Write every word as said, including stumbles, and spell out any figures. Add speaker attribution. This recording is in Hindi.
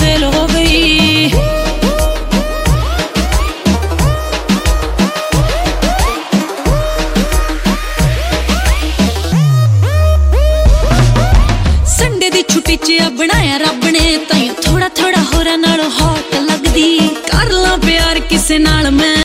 Speaker 1: फेल हो गई। संडे दी छुट्टी च बनाया रब ने ताइयों थोड़ा थोड़ा होरा नालों हॉट लगदी। कर ला प्यार किसे नाल मैं